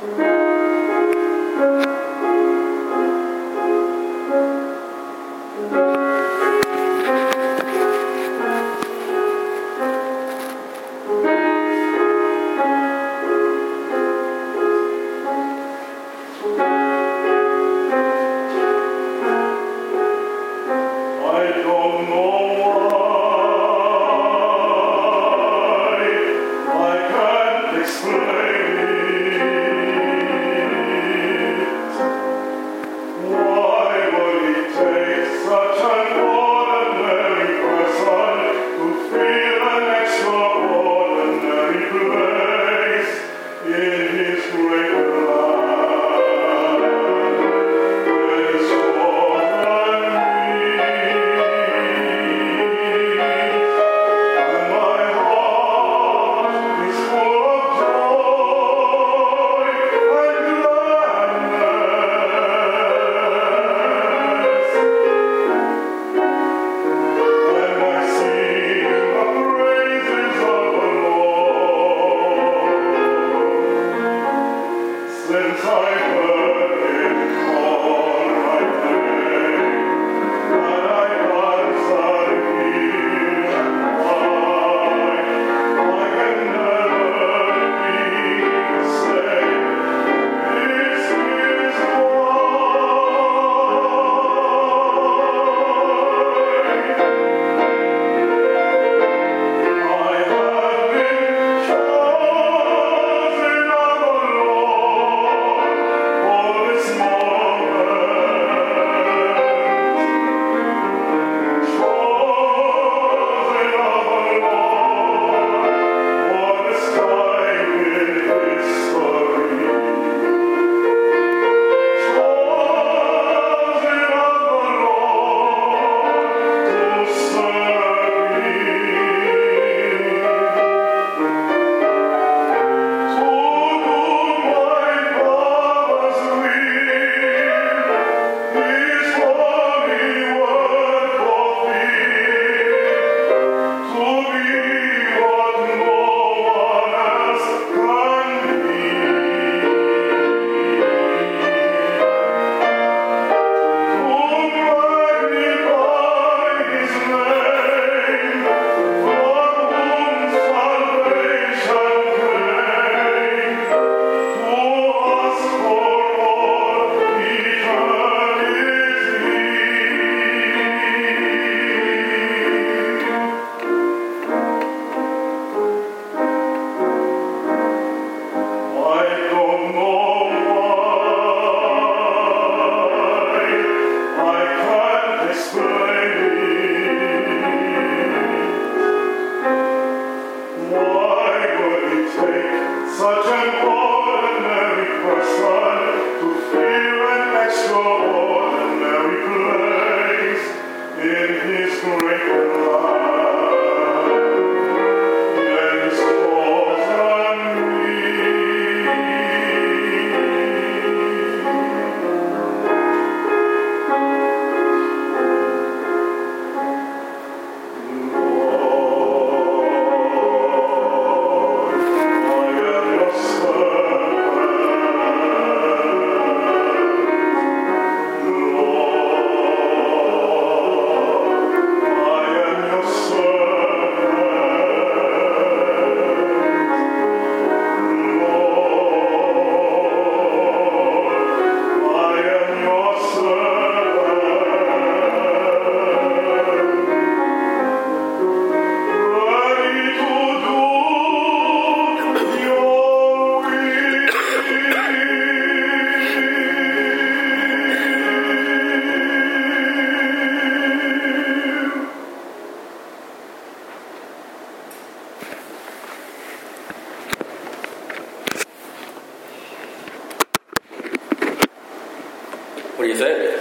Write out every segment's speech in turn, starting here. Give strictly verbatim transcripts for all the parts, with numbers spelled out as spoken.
What do you think?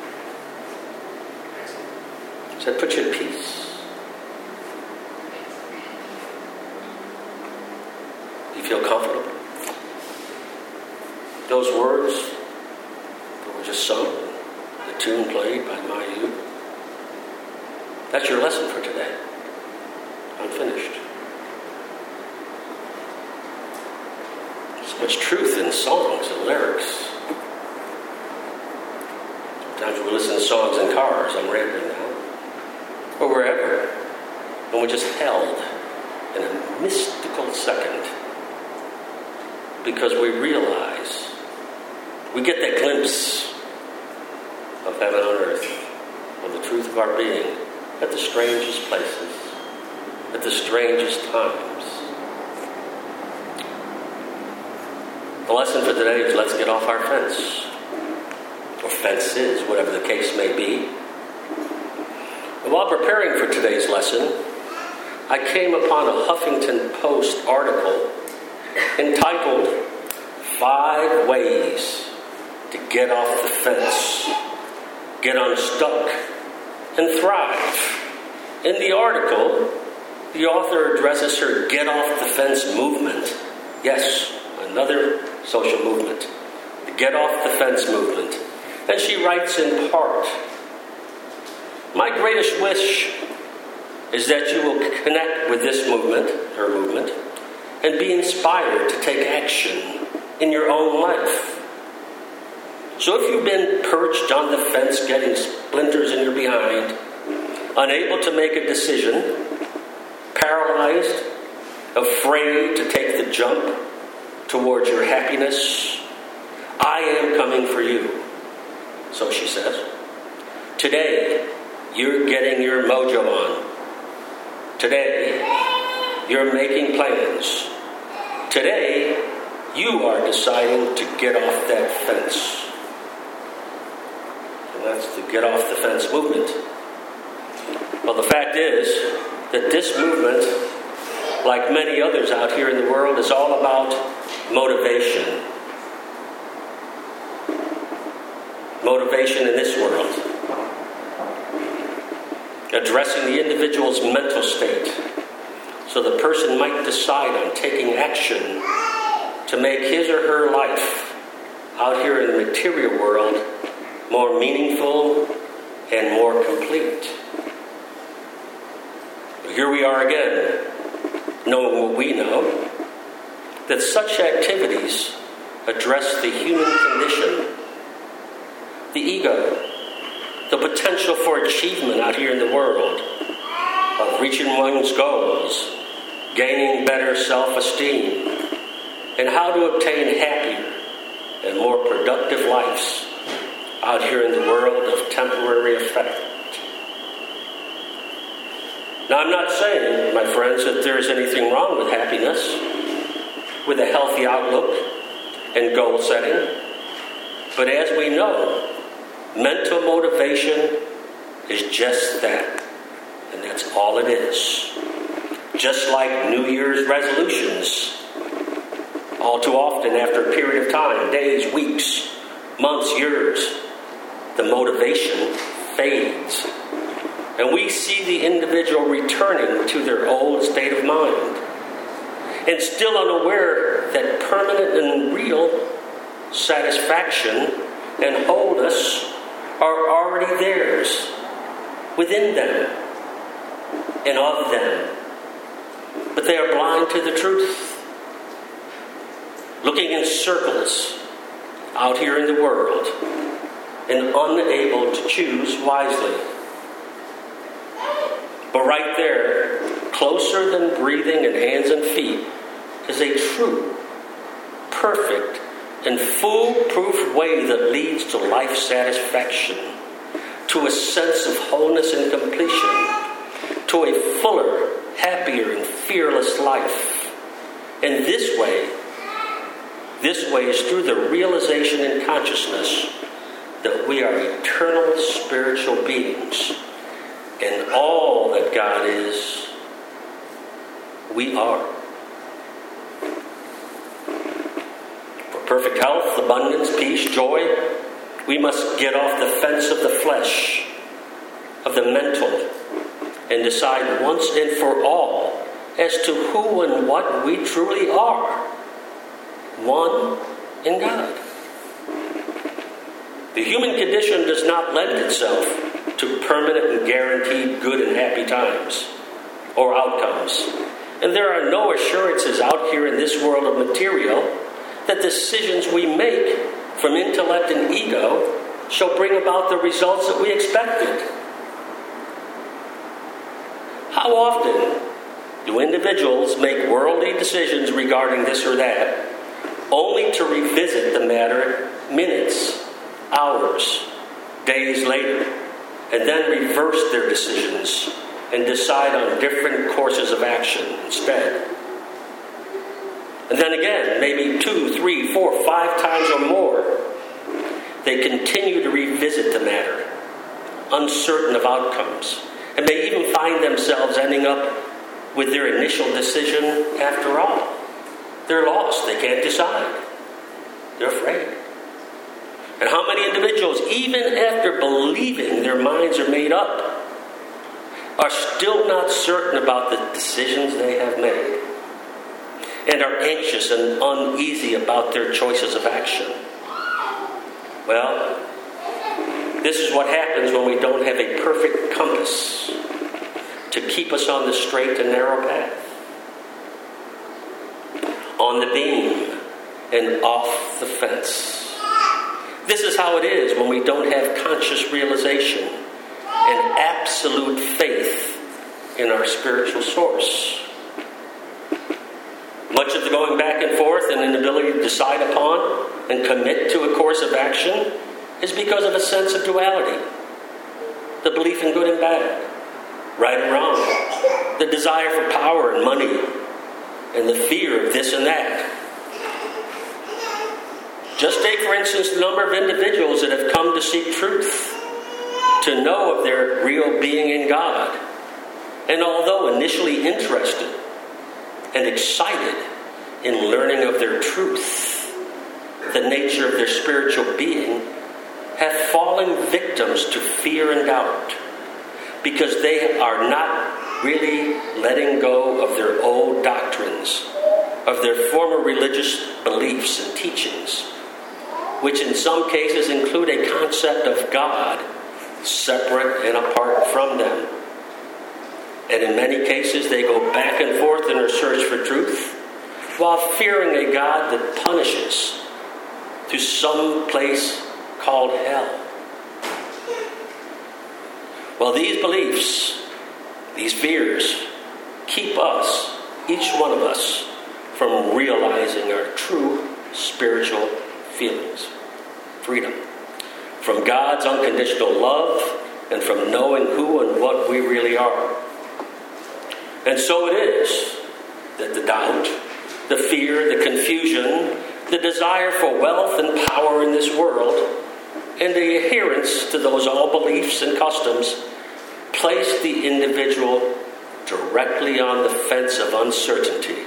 Does that put you at peace? Do you feel comfortable? Those words that were just sung, the tune played by Mayu, that's your lesson for today. I'm finished. So much truth in songs and lyrics. Sometimes we listen to songs in cars, I'm rambling now, or wherever, and we're just held in a mystical second because we realize, we get that glimpse of heaven on earth, of the truth of our being, at the strangest places, at the strangest times. The lesson for today is let's get off our fence, or fences, whatever the case may be. And while preparing for today's lesson, I came upon a Huffington Post article entitled Five Ways to Get Off the Fence, Get Unstuck, and Thrive. In the article, the author addresses her Get Off the Fence movement. Yes, another social movement. The Get Off the Fence movement. And she writes in part, "My greatest wish is that you will connect with this movement, her movement, and be inspired to take action in your own life. So if you've been perched on the fence getting splinters in your behind, unable to make a decision, paralyzed, afraid to take the jump towards your happiness, I am coming for you." So she says, "Today, you're getting your mojo on. Today, you're making plans. Today, you are deciding to get off that fence." And that's the Get Off the Fence movement. Well, the fact is that this movement, like many others out here in the world, is all about motivation. Motivation in this world. Addressing the individual's mental state so the person might decide on taking action to make his or her life out here in the material world more meaningful and more complete. Here we are again, knowing what we know, that such activities address the human condition, the ego, the potential for achievement out here in the world, of reaching one's goals, gaining better self-esteem, and how to obtain happier and more productive lives out here in the world of temporary effect. Now, I'm not saying, my friends, that there's anything wrong with happiness, with a healthy outlook and goal setting. But as we know, mental motivation is just that. And that's all it is. Just like New Year's resolutions. All too often, after a period of time, days, weeks, months, years, the motivation fades. And we see the individual returning to their old state of mind. And still unaware that permanent and real satisfaction and wholeness are already theirs, within them and of them. But they are blind to the truth, looking in circles out here in the world and unable to choose wisely. But right there, closer than breathing and hands and feet, is a true, perfect, and foolproof way that leads to life satisfaction, to a sense of wholeness and completion, to a fuller, happier, and fearless life. And this way, this way is through the realization and consciousness that we are eternal spiritual beings, and all that God is, we are. For perfect health, abundance, peace, joy, we must get off the fence of the flesh, of the mental, and decide once and for all as to who and what we truly are. One in God. The human condition does not lend itself to permanent and guaranteed good and happy times or outcomes. And there are no assurances out here in this world of material that decisions we make from intellect and ego shall bring about the results that we expected. How often do individuals make worldly decisions regarding this or that, only to revisit the matter minutes, hours, days later, and then reverse their decisions and decide on different courses of action instead? And then again, maybe two, three, four, five times or more, they continue to revisit the matter, uncertain of outcomes, and may even find themselves ending up with their initial decision after all. They're lost. They can't decide. They're afraid. And how many individuals, even after believing their minds are made up, are still not certain about the decisions they have made and are anxious and uneasy about their choices of action? Well, this is what happens when we don't have a perfect compass to keep us on the straight and narrow path, on the beam and off the fence. This is how it is when we don't have conscious realization and absolute faith in our spiritual source. Much of the going back and forth and inability to decide upon and commit to a course of action is because of a sense of duality, the belief in good and bad, right and wrong, the desire for power and money, and the fear of this and that. Just take, for instance, the number of individuals that have come to seek truth, to know of their real being in God. And although initially interested and excited in learning of their truth, the nature of their spiritual being, have fallen victims to fear and doubt because they are not really letting go of their old doctrines, of their former religious beliefs and teachings, which in some cases include a concept of God separate and apart from them. And in many cases, they go back and forth in their search for truth while fearing a God that punishes to some place called hell. Well, these beliefs, these fears, keep us, each one of us, from realizing our true spiritual feelings, freedom, from God's unconditional love, and from knowing who and what we really are. And so it is that the doubt, the fear, the confusion, the desire for wealth and power in this world, and the adherence to those old beliefs and customs place the individual directly on the fence of uncertainty.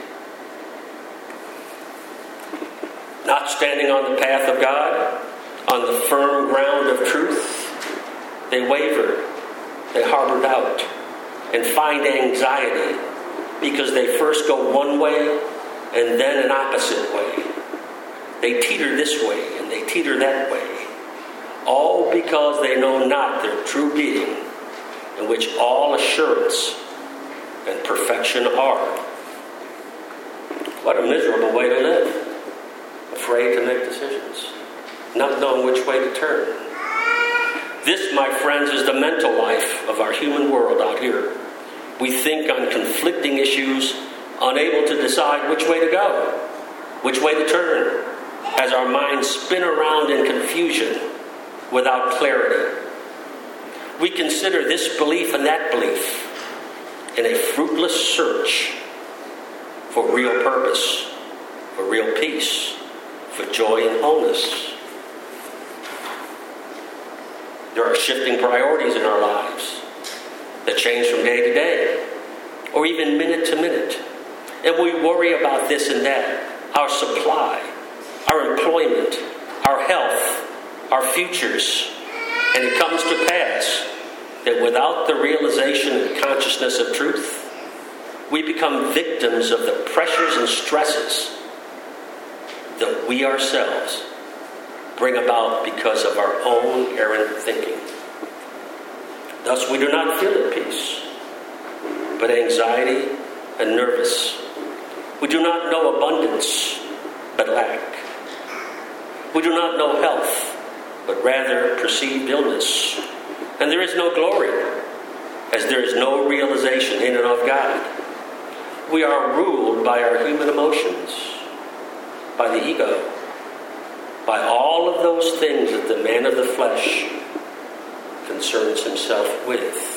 Not standing on the path of God, on the firm ground of truth, they waver, they harbor doubt, and find anxiety because they first go one way and then an opposite way. They teeter this way and they teeter that way, all because they know not their true being, in which all assurance and perfection are. What a miserable way to live, afraid to make decisions, not knowing which way to turn. This, my friends, is the mental life of our human world out here. We think on conflicting issues, unable to decide which way to go, which way to turn, as our minds spin around in confusion without clarity. We consider this belief and that belief in a fruitless search for real purpose, for real peace, for joy and wholeness. There are shifting priorities in our lives that change from day to day, or even minute to minute. And we worry about this and that, our supply, our employment, our health, our futures. And it comes to pass that without the realization and consciousness of truth, we become victims of the pressures and stresses that we ourselves bring about because of our own errant thinking. Thus, we do not feel at peace, but anxiety and nervous. We do not know abundance, but lack. We do not know health, but rather perceived illness. And there is no glory, as there is no realization in and of God. We are ruled by our human emotions, by the ego, by all of those things that the man of the flesh concerns himself with.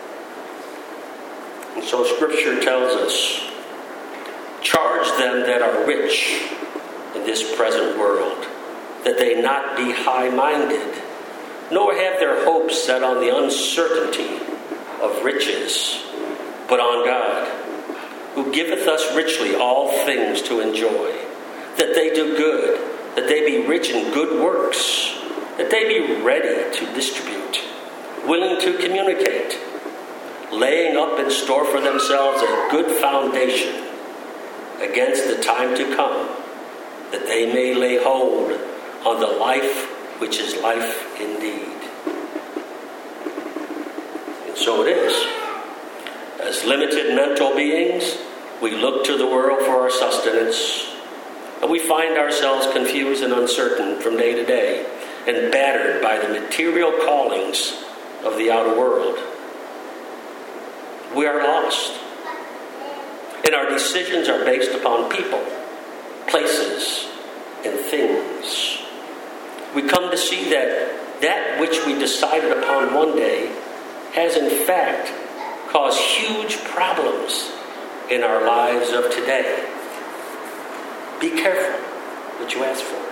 And so Scripture tells us, charge them that are rich in this present world, that they not be high-minded, nor have their hopes set on the uncertainty of riches, but on God, who giveth us richly all things to enjoy, that they do good, that they be rich in good works, that they be ready to distribute, willing to communicate, laying up in store for themselves a good foundation against the time to come, that they may lay hold on the life which is life indeed. And so it is. As limited mental beings, we look to the world for our sustenance, and we find ourselves confused and uncertain from day to day, and battered by the material callings of the outer world. We are lost, and our decisions are based upon people, places, and things. We come to see that that which we decided upon one day has in fact caused huge problems in our lives of today. Be careful what you ask for.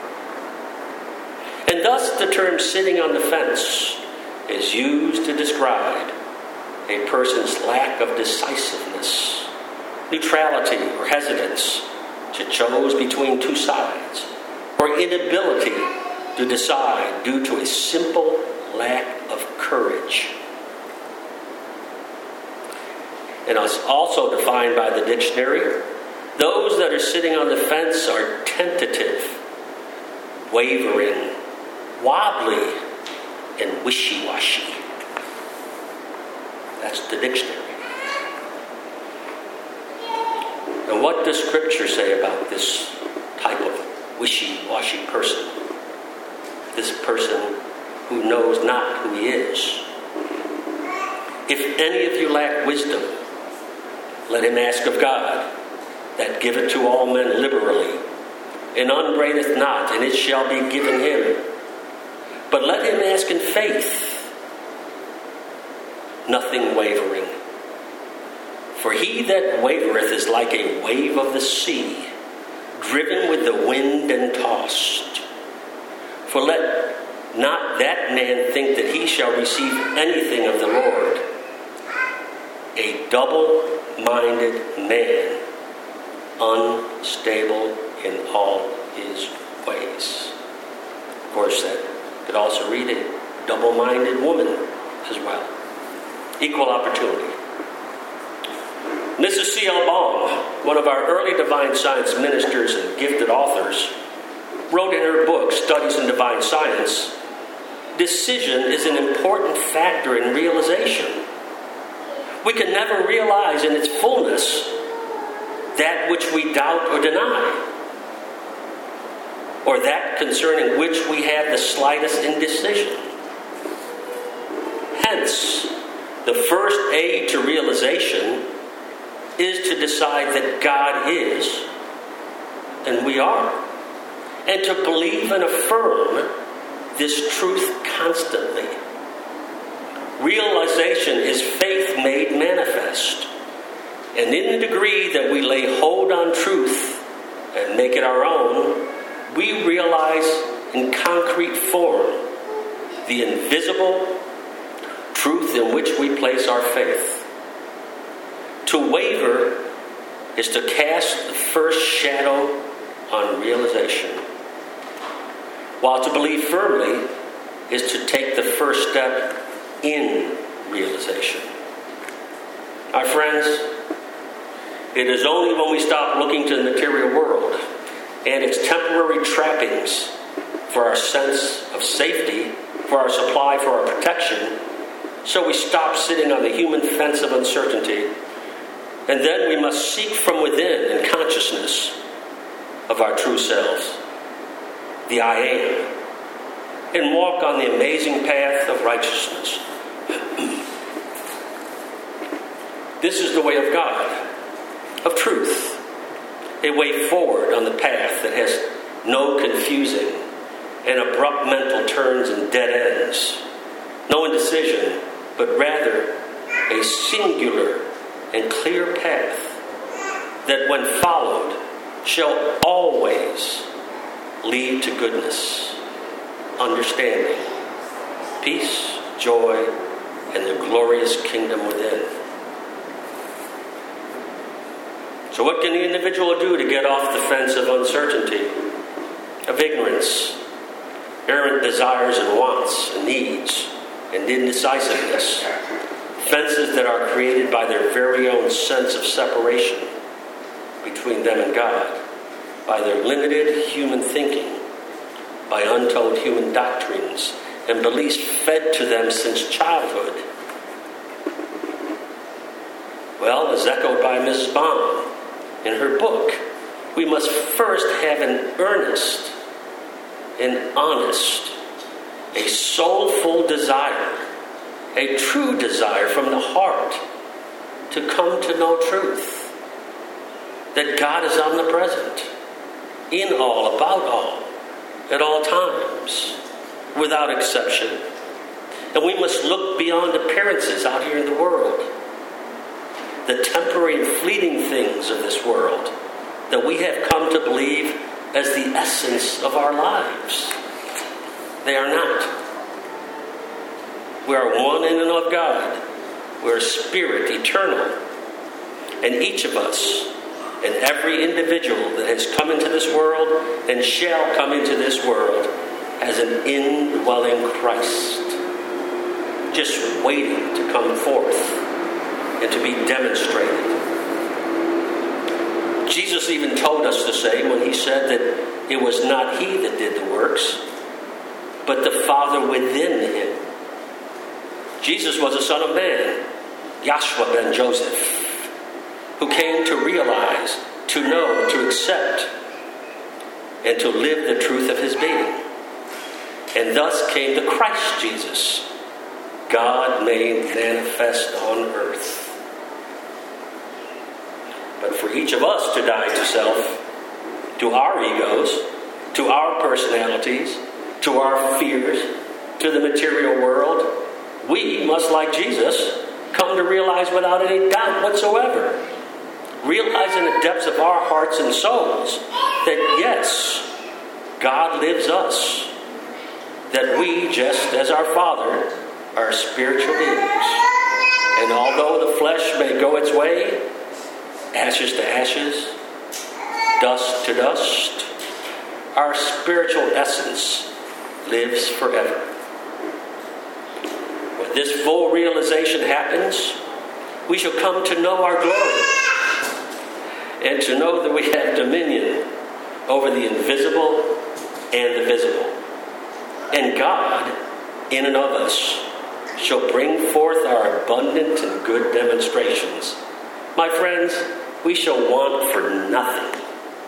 And thus the term sitting on the fence is used to describe a person's lack of decisiveness, neutrality or hesitance to choose between two sides, or inability to decide due to a simple lack of courage. And it's also defined by the dictionary, those that are sitting on the fence are tentative, wavering, wobbly, and wishy-washy. That's the dictionary. And what does Scripture say about this type of wishy-washy person? This person who knows not who he is. If any of you lack wisdom, let him ask of God, that giveth to all men liberally, and upbraideth not, and it shall be given him. But let him ask in faith, nothing wavering. For he that wavereth is like a wave of the sea, driven with the wind and tossed. For let not that man think that he shall receive anything of the Lord. A double-minded man, unstable in all his ways. Of course, that could also read a double-minded woman as well. Equal opportunity. Missus C L Baum, one of our early divine science ministers and gifted authors, wrote in her book, Studies in Divine Science, decision is an important factor in realization. We can never realize in its fullness that which we doubt or deny, or that concerning which we have the slightest indecision. Hence, the first aid to realization is to decide that God is, and we are, and to believe and affirm this truth constantly. Realization is faith made manifest, and in the degree that we lay hold on truth and make it our own, we realize in concrete form the invisible truth in which we place our faith. To waver is to cast the first shadow on realization, while to believe firmly is to take the first step in realization. My friends, it is only when we stop looking to the material world and its temporary trappings for our sense of safety, for our supply, for our protection, so we stop sitting on the human fence of uncertainty. And then we must seek from within in consciousness of our true selves. the I am, and walk on the amazing path of righteousness. This is the way of God, of truth, a way forward on the path that has no confusing and abrupt mental turns and dead ends, no indecision, but rather a singular and clear path that, when followed, shall always lead to goodness, understanding, peace, joy, and the glorious kingdom within. So what can the individual do to get off the fence of uncertainty, of ignorance, errant desires and wants and needs, and indecisiveness, fences that are created by their very own sense of separation between them and God, by their limited human thinking, by untold human doctrines and beliefs fed to them since childhood? Well, as echoed by Missus Baum in her book, we must first have an earnest, an honest, a soulful desire, a true desire from the heart to come to know truth, that God is omnipresent, in all, about all, at all times, without exception. And we must look beyond appearances out here in the world, the temporary and fleeting things of this world that we have come to believe as the essence of our lives. They are not. We are one in and of God. We are spirit, eternal. And each of us, and every individual that has come into this world and shall come into this world, has an indwelling Christ, just waiting to come forth and to be demonstrated. Jesus even told us to say, when he said that it was not he that did the works, but the Father within him. Jesus was a son of man, Yahshua ben Joseph, who came to realize, to know, to accept, and to live the truth of his being. And thus came the Christ Jesus, God made manifest on earth. But for each of us to die to self, to our egos, to our personalities, to our fears, to the material world, we must, like Jesus, come to realize without any doubt whatsoever, realize in the depths of our hearts and souls that yes, God lives us, that we, just as our Father, are spiritual beings. And although the flesh may go its way, ashes to ashes, dust to dust, our spiritual essence lives forever. When this full realization happens, we shall come to know our glory and to know that we have dominion over the invisible and the visible. And God, in and of us, shall bring forth our abundant and good demonstrations. My friends, we shall want for nothing.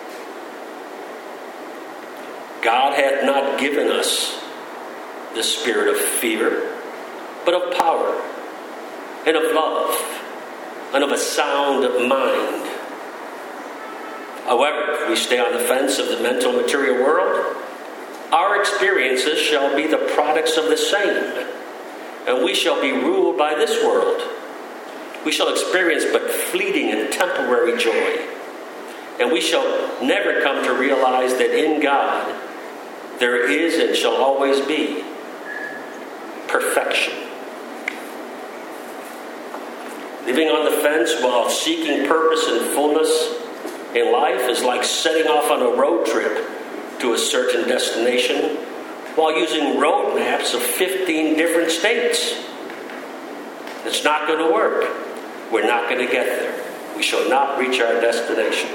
God hath not given us the spirit of fear, but of power, and of love, and of a sound mind. However, if we stay on the fence of the mental material world, our experiences shall be the products of the same, and we shall be ruled by this world. We shall experience but fleeting and temporary joy, and we shall never come to realize that in God there is and shall always be perfection. Living on the fence while seeking purpose and fullness in life is like setting off on a road trip to a certain destination while using road maps of fifteen different states. It's not going to work. We're not going to get there. We shall not reach our destination.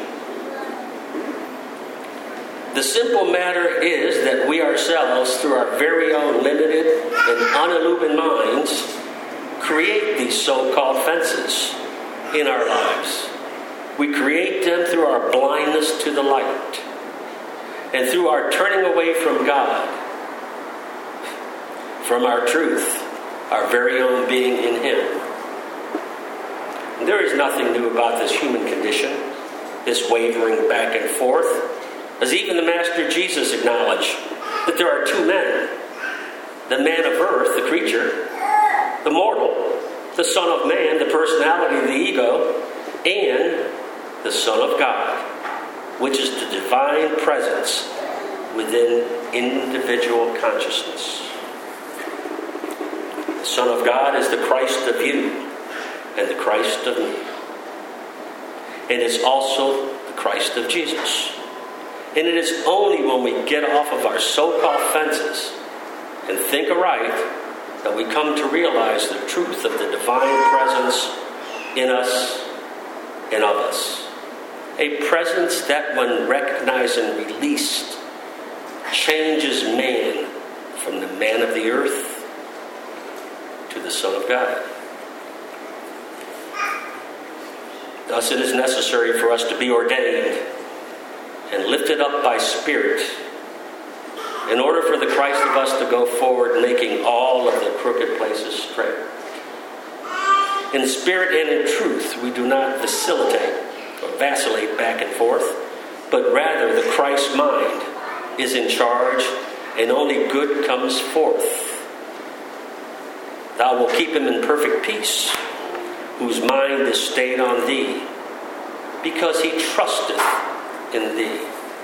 The simple matter is that we ourselves, through our very own limited and unillumined minds, create these so-called fences in our lives. We create them through our blindness to the light. And through our turning away from God, from our truth, our very own being in Him. And there is nothing new about this human condition, this wavering back and forth, as even the Master Jesus acknowledged that there are two men. The man of earth, the creature, the mortal, the Son of Man, the personality, the ego, and the Son of God, which is the divine presence within individual consciousness. The Son of God is the Christ of you and the Christ of me. And it's also the Christ of Jesus. And it is only when we get off of our so-called fences and think aright that we come to realize the truth of the divine presence in us and of us. A presence that, when recognized and released, changes man from the man of the earth to the Son of God. Thus it is necessary for us to be ordained and lifted up by Spirit in order for the Christ of us to go forward, making all of the crooked places straight. In spirit and in truth, we do not vacillate or vacillate back and forth, but rather the Christ mind is in charge, and only good comes forth. Thou wilt keep him in perfect peace, whose mind is stayed on thee, because he trusteth in thee.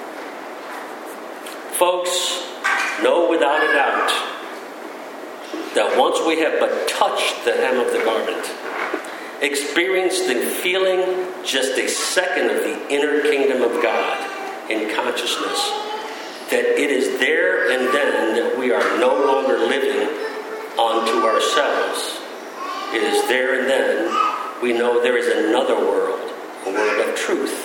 Folks, know without a doubt that once we have but touched the hem of the garment, experienced and feeling just a second of the inner kingdom of God in consciousness, that it is there and then that we are no longer living unto ourselves. It is there and then we know there is another world, a world of truth.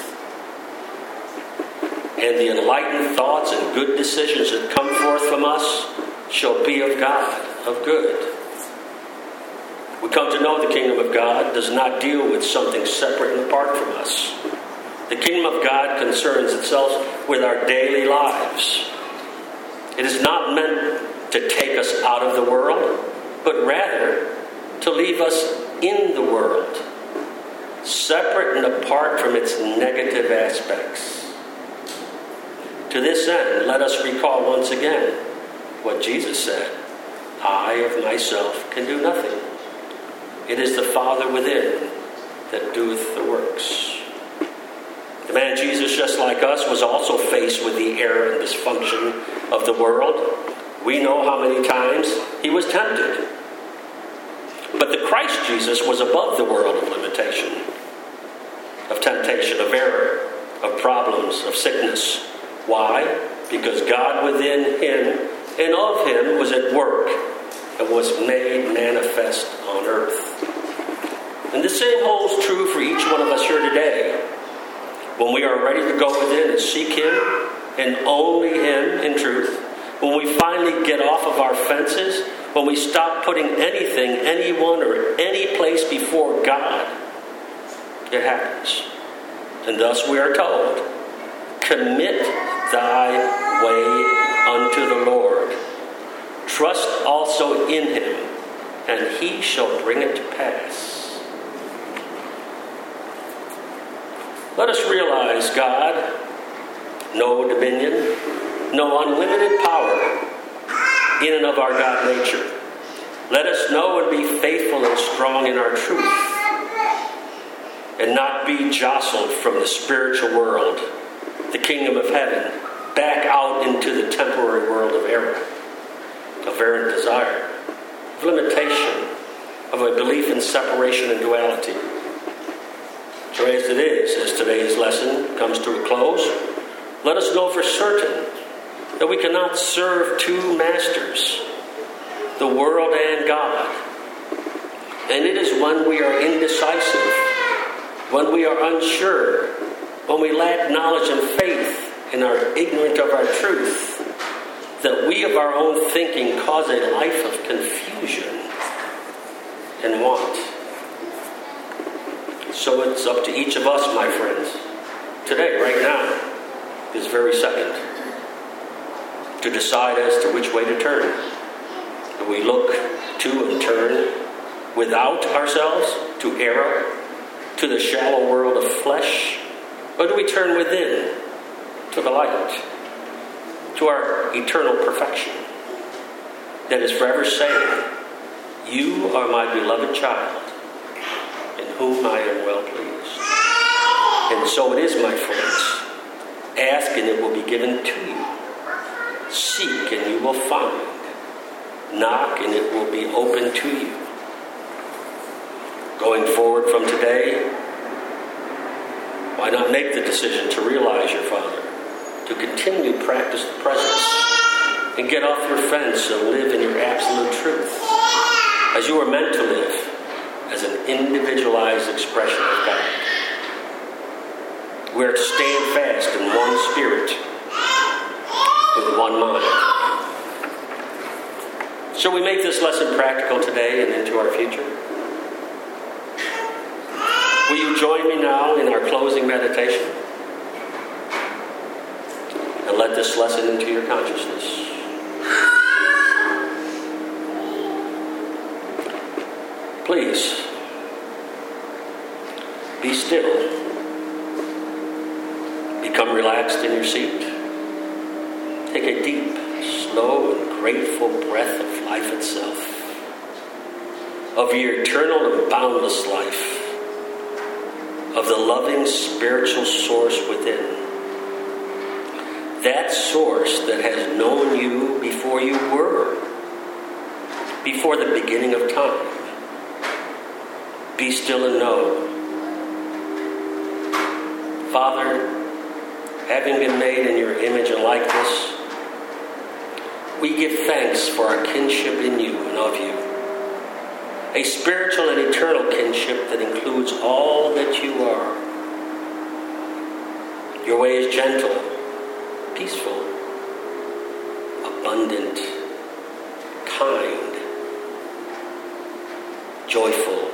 And the enlightened thoughts and good decisions that come forth from us shall be of God, of good. We come to know the kingdom of God does not deal with something separate and apart from us. The kingdom of God concerns itself with our daily lives. It is not meant to take us out of the world, but rather to leave us in the world, separate and apart from its negative aspects. To this end, let us recall once again what Jesus said, I of myself can do nothing. It is the Father within that doeth the works. The man Jesus, just like us, was also faced with the error and dysfunction of the world. We know how many times he was tempted. But the Christ Jesus was above the world of limitation, of temptation, of error, of problems, of sickness. Why? Because God within him and of him was at work and was made manifest on earth. And the same holds true for each one of us here today. When we are ready to go within and seek him and only him in truth, when we finally get off of our fences, when we stop putting anything, anyone, or any place before God, it happens. And thus we are told, commit thy way unto the Lord. Trust also in him, and he shall bring it to pass. Let us realize God, no dominion, no unlimited power in and of our God nature. Let us know and be faithful and strong in our truth, and not be jostled from the spiritual world, the kingdom of heaven, back out into the temporary world of error, of errant desire, of limitation, of a belief in separation and duality. So as it is, as today's lesson comes to a close, let us know for certain that we cannot serve two masters, the world and God. And it is when we are indecisive, when we are unsure, when we lack knowledge and faith and are ignorant of our truth, that we of our own thinking cause a life of confusion and want. So it's up to each of us, my friends, today, right now, this very second, to decide as to which way to turn. Do we look to and turn without ourselves to error, to the shallow world of flesh? Or do we turn within to the light, to our eternal perfection that is forever saying, "You are my beloved child, in whom I am well pleased." And so it is, my friends. Ask and it will be given to you. Seek and you will find. Knock and it will be open to you. Going forward from today, why not make the decision to realize your Father, to continue to practice the presence, and get off your fence and live in your absolute truth, as you are meant to live, as an individualized expression of God. We are to stand fast in one spirit, with one mind. Shall we make this lesson practical today and into our future? Will you join me now in our closing meditation? And let this lesson into your consciousness. Please, be still. Become relaxed in your seat. Take a deep, slow, and grateful breath of life itself, of your eternal and boundless life, of the loving spiritual source within. That source that has known you before you were, before the beginning of time. Be still and know. Father, having been made in your image and likeness, we give thanks for our kinship in you and of you. A spiritual and eternal kinship that includes all that you are. Your way is gentle, peaceful, abundant, kind, joyful,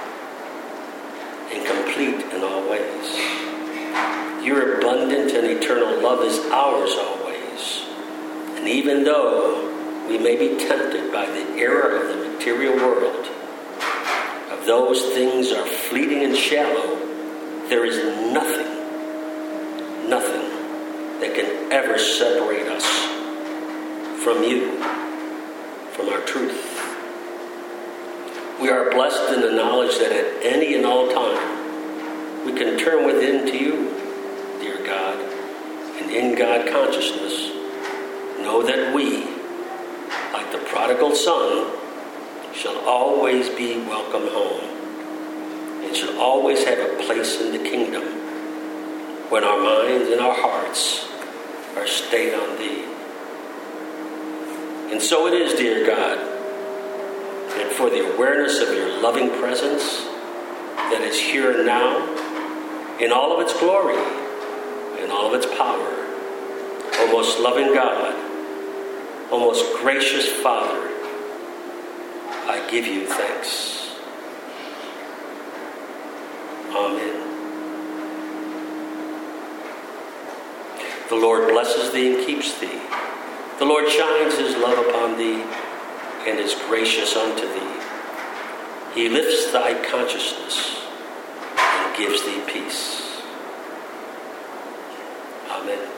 and complete in all ways. Your abundant and eternal love is ours always. And even though we may be tempted by the error of the material world, of those things are fleeting and shallow, there is nothing, nothing that can ever separate us from you, from our truth. We are blessed in the knowledge that at any and all time, we can turn within to you, dear God, and in God consciousness, know that we, like the prodigal son, shall always be welcome home, and shall always have a place in the kingdom when our minds and our hearts are stayed on thee. And so it is, dear God, that for the awareness of your loving presence that is here and now, in all of its glory, in all of its power, O most loving God, O most gracious Father, I give you thanks. Amen. The Lord blesses thee and keeps thee. The Lord shines his love upon thee and is gracious unto thee. He lifts thy consciousness and gives thee peace. Amen.